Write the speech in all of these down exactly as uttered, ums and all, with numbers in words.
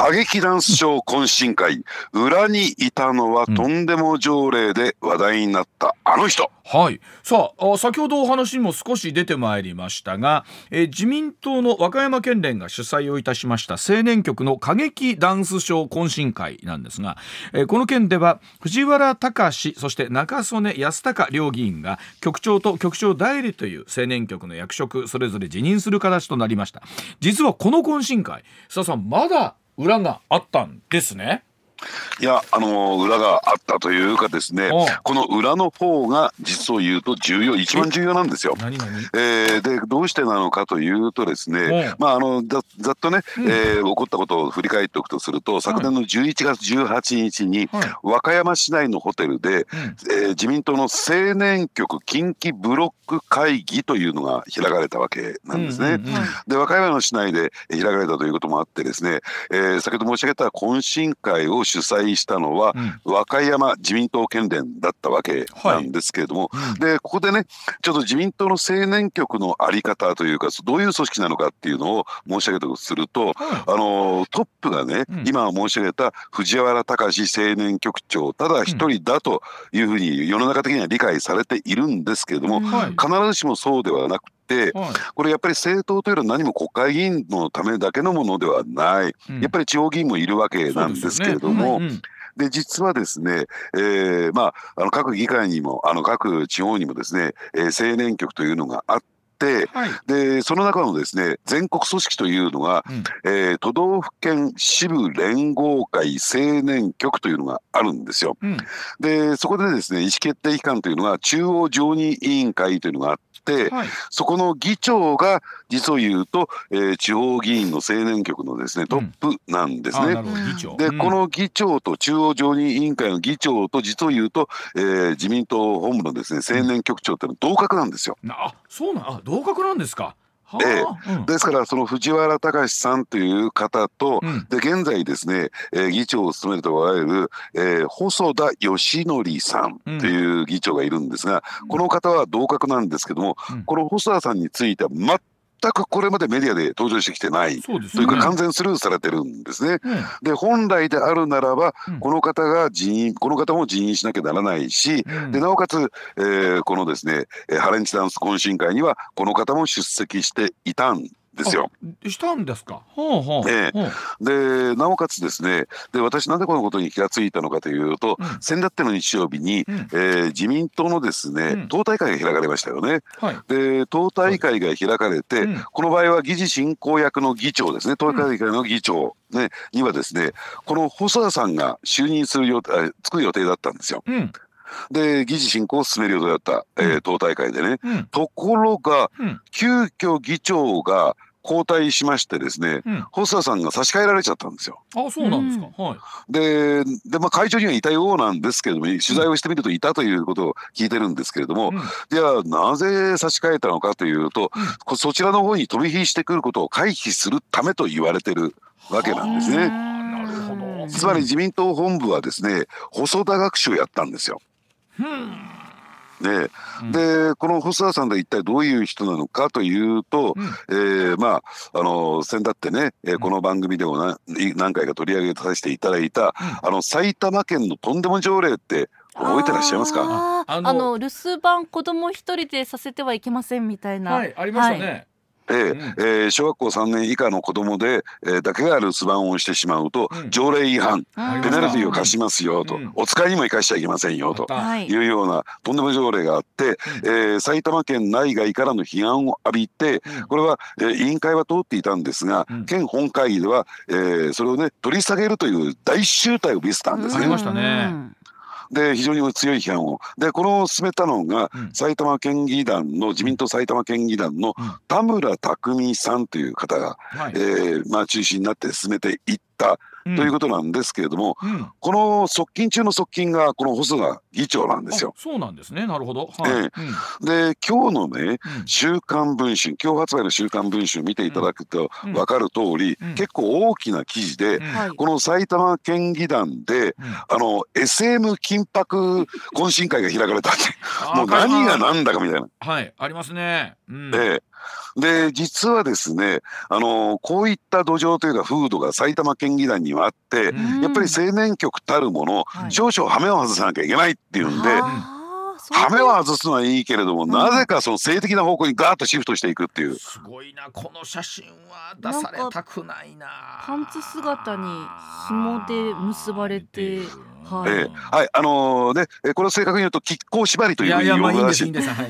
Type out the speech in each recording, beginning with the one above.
歌劇ダンスショー懇親会、裏にいたのはとんでも条例で話題になったあの人、 うん、はい。さあ、先ほどお話にも少し出てまいりましたが、えー、自民党の和歌山県連が主催をいたしました青年局の歌劇ダンスショー懇親会なんですが、えー、この件では藤原隆そして中曽根康隆両議員が局長と局長代理という青年局の役職それぞれ辞任する形となりました。実はこの懇親会、須田さん、まだ裏があったんですね。 いや、あのー、裏があったというかですね、この裏の方が実を言うと重要、一番重要なんですよ。 何何えー、でどうしてなのかというとですね、まあ、あのざざっとね、うん、えー、起こったことを振り返っておくとすると、昨年のじゅういちがつじゅうはちにちに和歌山市内のホテルで、うん、えー、自民党の青年局近畿ブロック会議というのが開かれたわけなんですね。うんうんうん、で和歌山の市内で開かれたということもあってですね、えー、先ほど申し上げた懇親会を主催したのは、うん、和歌山自民党県連だったわけなんですけれども、はい、うん、でここでね、ちょっと自民党の青年局の在り方というか、どういう組織なのかっていうのを申し上げたとすると、はい、あのトップがね、うん、今申し上げた藤原隆青年局長ただ一人だというふうに世の中的には理解されているんですけれども、はい、必ずしもそうではなくて、はい、これやっぱり政党というのは何も国会議員のためだけのものではない、うん、やっぱり地方議員もいるわけなんですけれども、で実はですね、えーまあ、あの各議会にもあの各地方にもですね、えー、青年局というのがあって、はい、でその中のですね全国組織というのが、うん、えー、都道府県支部連合会青年局というのがあるんですよ。うん、でそこでですね意思決定機関というのが中央常任委員会というのがあって、はい、そこの議長が実を言うと、えー、地方議員の青年局のですねトップなんですね。うん、で、うん、この議長と中央常任委員会の議長と実を言うと、えー、自民党本部のですね青年局長っていうのは同格なんですよ。 うん、あ、そうなん、あ、同格なんですか。 ええ、うん、ですからその藤原隆さんという方と、うん、で現在ですね、えー、議長を務めるとおられる、えー、細田義則さんという議長がいるんですが、うん、この方は同格なんですけども、うん、この細田さんについては全全くこれまでメディアで登場してきてない、そうですね、というか完全スルーされてるんですね。うん、で本来であるならば、うん、この方が辞任この方も辞任しなきゃならないし、うん、でなおかつ、えー、このですねハレンチダンス懇親会にはこの方も出席していたんですよ。 したんですか。ほうほう、 ええ、でなおかつですね、で私なんでこのことに気がついたのかというと、うん、先だっての日曜日に、うん、えー、自民党のですね、うん、党大会が開かれましたよね。はい、で党大会が開かれて、うん、この場合は議事進行役の議長ですね、党大会の議長、ね、にはですねこの細田さんが就任する予定つく予定だったんですよ。うん、で議事進行を進める予定だった、えー、党大会でね、うん、ところが、うん、急遽議長が交代しましてですね、うん、細田さんが差し替えられちゃったんですよ。 あ、そうなんですか。はい。 で、でまあ、会長にはいたようなんですけれども、取材をしてみるといたということを聞いてるんですけれども、うん、じゃあなぜ差し替えたのかというと、うん、そちらの方に飛び火してくることを回避するためと言われてるわけなんですね。 なるほど。 つまり自民党本部はですね、細田学習をやったんですよ。うんね、うん、でこの細田さんが一体どういう人なのかというと、うん、えー、まああの先だってね、えー、この番組でもな何回か取り上げさせていただいた、うん、あの埼玉県のとんでも条例って覚えてらっしゃいますか？ ああのあの留守番子供一人でさせてはいけませんみたいな、 はい、ありましたね。はい、 えーうんえー、小学校さんねん以下の子どもで、えー、だけが留守番をしてしまうと、うん、条例違反、うん、ペナルティーを課しますよと、うん、お使いにも生かしちゃいけませんよというようなとんでも条例があって、うん、えー、埼玉県内外からの批判を浴びて、うん、これは、えー、委員会は通っていたんですが、うん、県本会議では、えー、それをね取り下げるという大集大を見せたんですね。 ありましたね。 で非常に強い批判をでこの進めたのが、うん、埼玉県議団の自民党埼玉県議団の田村匠さんという方が、はい、えーまあ、中心になって進めていったということなんですけれども、うん、この側近中の側近がこの細田議長なんですよ。 そうなんですね。なるほど。 はい、えーうん、で今日のね「週刊文春」今日発売の「週刊文春」見ていただくと分かる通り、うん、結構大きな記事で、うん、この埼玉県議団で、うん、あの エスエム 緊迫懇親会が開かれたってもう何が何だかみたいな。 はい、ありますね。 うん、えーで実はですね、あのこういった土壌というか風土が埼玉県議団にはあって、うん、やっぱり青年局たるもの、はい、少々ハメを外さなきゃいけないっていうんで、ハメを外すのはいいけれども、うん、なぜかその性的な方向にガーッとシフトしていくっていう。 すごいな、この写真は出されたくないな。 パンツ姿に紐で結ばれて、 はい、えーはい、あのー、ね、これを正確に言うと亀甲縛りというふうに呼ぶらしい。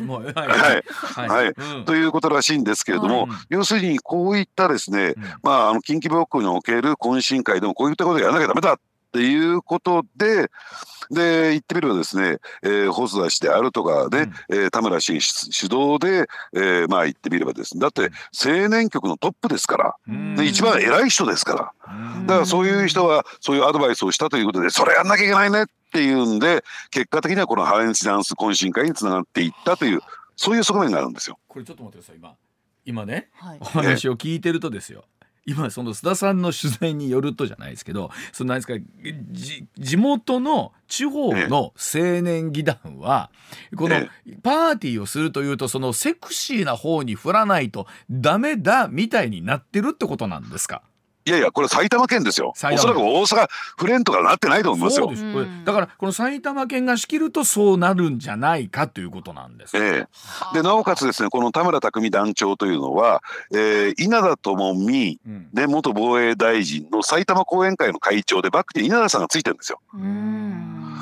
ということらしいんですけれども、はい、要するにこういったですね、うん、まあ、あの近畿ブロックにおける懇親会でもこういったことをやらなきゃダメだっていうことで、で言ってみればですね、えー、細田氏であるとかね、うん、えー、田村氏主導で、えー、まあ言ってみればですね、だって青年局のトップですから、で一番偉い人ですから、だからそういう人はそういうアドバイスをしたということで、それやんなきゃいけないねっていうんで、結果的にはこのハレンチダンス懇親会につながっていったという、そういう側面があるんですよ。 これちょっと待ってください。今今ね、はい、お話を聞いてるとですよ、今その須田さんの取材によるとじゃないですけど、その何ですか、地元の地方の青年議団はこのパーティーをするというと、そのセクシーな方に振らないとダメだみたいになってるってことなんですか？ いやいや、これ埼玉県ですよ。おそらく大阪府連とかなってないと思いますよ。 そうです。これだからこの埼玉県が仕切るとそうなるんじゃないかということなんです。 ええ、でなおかつですね、この田村匠団長というのは、えー、稲田朋美で元防衛大臣の埼玉後援会の会長で、バックで稲田さんがついてるんですよ。うん、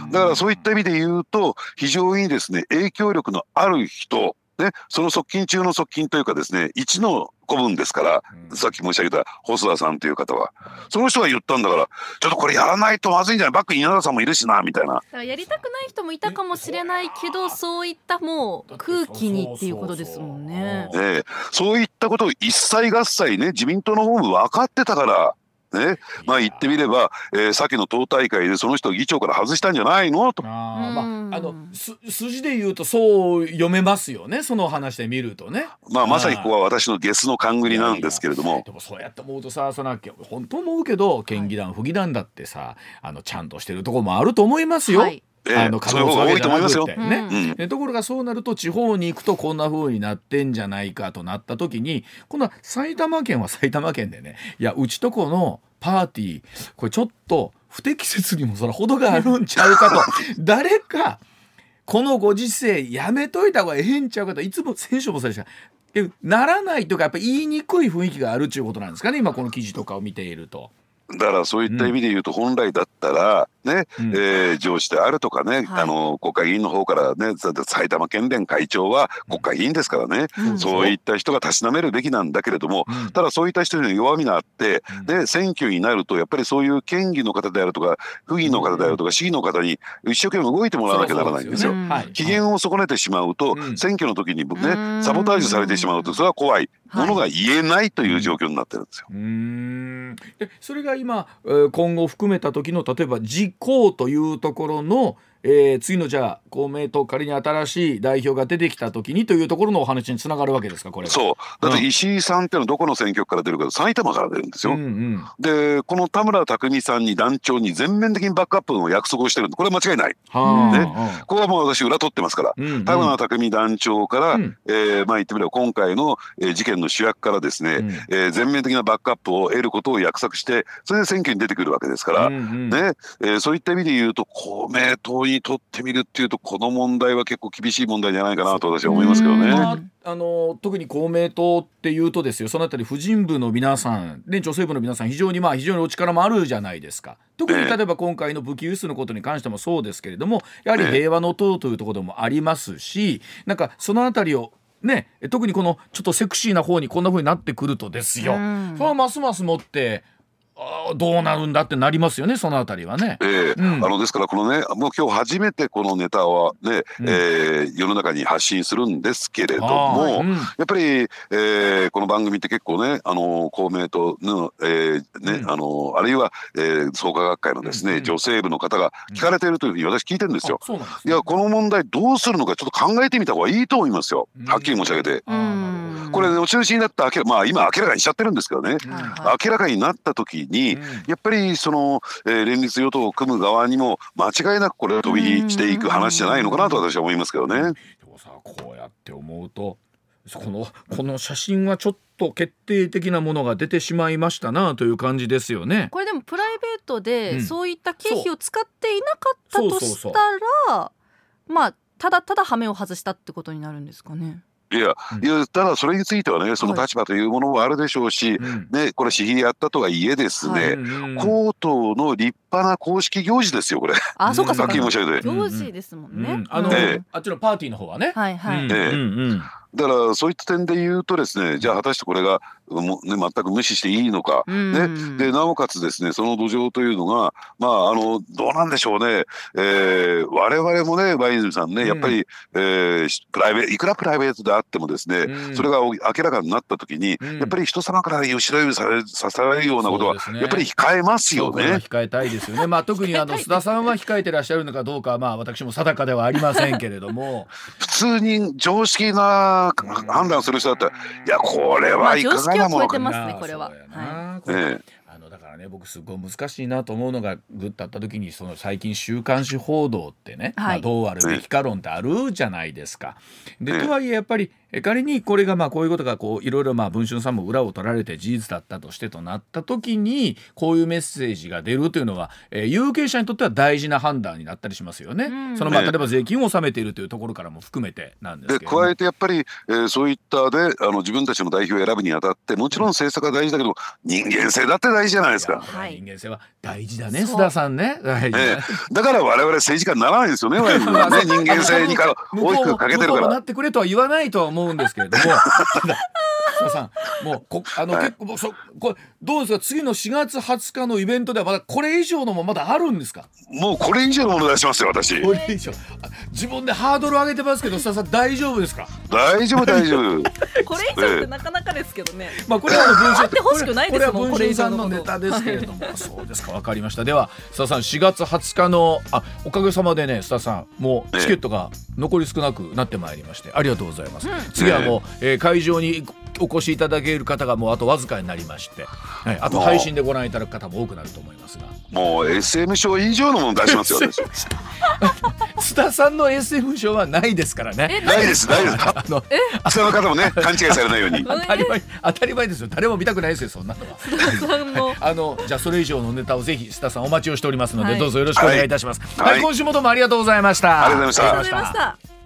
だからそういった意味で言うと、非常にですね影響力のある人、ね、その側近中の側近というかですね、一の子分ですから、うん、さっき申し上げた細田さんという方は、その人が言ったんだから、ちょっとこれやらないとまずいんじゃない、バックに稲田さんもいるしなみたいな。 やりたくない人もいたかもしれないけど、そういったもう空気にっていうことですもんね。 ええ、そういったことを一切合切ね、自民党の方も分かってたからね、まあ言ってみれば、えー、先の党大会でその人を議長から外したんじゃないのと。 あ、まあ、あのす筋で言うとそう読めますよね、その話で見るとね。 まあまさにここは私のゲスの勘繰りなんですけれども、いやいや、 でもそうやって思うとさ、その本当思うけど、県議団府議団だってさ、あのちゃんとしてるところもあると思いますよ。はい、 えー、あのそういう方が多いと思いますよ。 ね、うん、ところがそうなると地方に行くとこんな風になってんじゃないかとなった時に、今度は埼玉県は埼玉県でね、いやうちとこのパーティーこれちょっと不適切にもそら程があるんちゃうかと誰かこのご時世やめといた方がええんちゃうかと、いつも選手もそうでしたならないというか、やっぱ言いにくい雰囲気があるということなんですかね、今この記事とかを見ていると。 だからそういった意味で言うと、本来だったらね、うん、えー、上司であるとかね、はい、あの国会議員の方からね、埼玉県連会長は国会議員ですからね、うん、そういった人がたしなめるべきなんだけれども、うん、ただそういった人に弱みがあって、うん、で選挙になるとやっぱりそういう県議の方であるとか府議の方であるとか市議の方に一生懸命動いてもらわなきゃならないんですよ。機嫌を損ねてしまうと、うん、選挙の時にねサボタージュされてしまうと、それは怖いものが言えないという状況になってるんですよ。 うーん、でそれが今今後含めた時の例えば自公というところの、えー、次のじゃあ公明党仮に新しい代表が出てきた時にというところのお話につながるわけですか、これは。 そうだって石井さんっていうのはどこの選挙区から出るか、埼玉から出るんですよ。うんうん、でこの田村匠さんに団長に全面的にバックアップの約束をしてるんで、これは間違いない、ね、ここはもう私裏取ってますから、うんうん、田村匠団長から、うん、えー、まあ言ってみれば今回の、えー、事件の主役からですね、うん、えー、全面的なバックアップを得ることを約束して、それで選挙に出てくるわけですから、うんうん、ね、えー、そういった意味で言うと公明党にとってみるっていうと、この問題は結構厳しい問題じゃないかなと私は思いますけどね。 まあ、あの特に公明党っていうとですよ、そのあたり婦人部の皆さんで女性部の皆さん非常にまあ非常にお力もあるじゃないですか。特に例えば今回の武器輸出のことに関してもそうですけれども、やはり平和の党というところもありますし、なんかそのあたりをね、特にこのちょっとセクシーな方にこんな風になってくるとですよ、それはますますもってどうなるんだってなりますよね、そのあたりはね。 えーうん、あのですからこのね、もう今日初めてこのネタはね、うん、えー、世の中に発信するんですけれども、うん、やっぱり、えー、この番組って結構ね、あの公明党の、えーね、うん、あのあるいは、えー、創価学会のですね、うん、女性部の方が聞かれているというふうに私聞いてるんですよ。 そうなんですね。いやこの問題どうするのかちょっと考えてみた方がいいと思いますよ、はっきり申し上げて。これ、ね、お中心になったまあ今明らかにしちゃってるんですけどね、明らかになった時に、うん、やっぱりその、えー、連立与党を組む側にも間違いなくこれは飛び火していく話じゃないのかなと私は思いますけどね。 でもさ、こうやって思うとこのこの写真はちょっと決定的なものが出てしまいましたなという感じですよね。 これでもプライベートで、うん、そういった経費を使っていなかったとしたら、まあただただ羽目を外したってことになるんですかね。 いや、いやただそれについてはね、その立場というものもあるでしょうし、はい、ね、これ私費でやったとはいえですね、はい、公党の立派な公式行事ですよこれ。 あ、そうかそうか。 申し上げて行事ですもんね。うん、 あの、ええ、あっちのパーティーの方はね。 はいはい。 うんうんうん、 だからそういった点で言うとですね、じゃあ果たしてこれがも、ね、全く無視していいのか、ね、でなおかつですね、その土壌というのが、まあ、あのどうなんでしょうね、えー、我々もね、馬泉さんね、やっぱり、えー、プライベいくらプライベートであってもですね、うん、それが明らかになった時に、うん、やっぱり人様から後ろ指されさせられるようなことはやっぱり控えますよね。 控えたいですよね。まあ、特にあの須田さんは控えてらっしゃるのかどうかは、まあ、私も定かではありませんけれども普通に常識な判断する人だったら、いやこれはいかがなものか、 まあ、常識を超えてますねこれは。 あのだからね、僕すごい難しいなと思うのが、グッとあった時にその最近週刊誌報道ってね、はい、まあ、どうあるべきか論ってあるじゃないですか。でとはいえやっぱり仮にこれがまあこういうことがこういろいろまあ文春さんも裏を取られて事実だったとしてとなった時に、こういうメッセージが出るというのは、えー、有権者にとっては大事な判断になったりしますよね。うん、そのまあ例えば税金を納めているというところからも含めてなんですけど、 で加えてやっぱり、えー、そういったであの自分たちの代表を選ぶにあたって、もちろん政策は大事だけど人間性だって大事じゃないですか。 はい、人間性は大事だね、須田さんね。大事だ、ね、 えー、だから我々政治家にならないですよね。ね、人間性にか大きく欠けてるから。 なってくれとは言わないとは思うんですけれども須田さん、もうこあの、はい、結構そこれどうですか、次のしがつはつかのイベントではまだこれ以上のもまだあるんですか。 もうこれ以上のもの出しますよ私。 これ以上自分でハードル上げてますけど、須田さん大丈夫ですか。 大丈夫大丈夫これ以上ってなかなかですけどね。 まあこれは文章あってほしくないですもん。 これは文章さんのネタですけれどもそうですか、わかりました。では須田さん、しがつはつかのあおかげさまでね、須田さんもうチケットが残り少なくなってまいりまして、ありがとうございます。うん、次はもう、えー、会場にお越しいただける方がもうあとわずかになりまして、はい、あと配信でご覧いただく方も多くなると思いますが、 もう エスエム 賞以上のもの出しますよ私須田さんの エスエム 賞はないですからね。 ないですないです。あの下の方もね勘違いされないように当たり前当たり前ですよ。誰も見たくないですよそんなのは。はい、あのじゃあそれ以上のネタをぜひ須田さんお待ちをしておりますので、はい、どうぞよろしくお願いいたします。はいはい、今週もどうもありがとうございました。 ありがとうございました。